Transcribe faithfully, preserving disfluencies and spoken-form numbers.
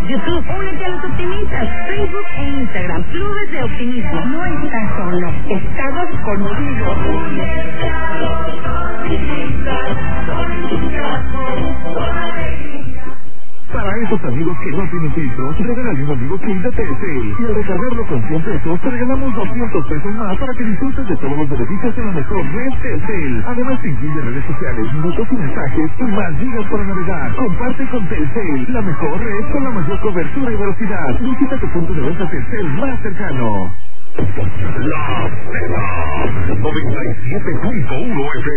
YouTube, únete a los optimistas, Facebook e Instagram, Clubes de Optimismo. No estás solo, estamos contigo. Para esos amigos que no tienen filtros, regálale un amigo Kit de Telcel. Y al recargarlo con cien pesos, te regalamos doscientos pesos más para que disfrutes de todos los beneficios en la mejor red Telcel. Además, te incluye redes sociales, minutos y mensajes y más gigas para navegar. Comparte con Telcel, la mejor red con la mayor cobertura y velocidad. Visita tu punto de venta Telcel más cercano. La Cena noventa y siete punto uno F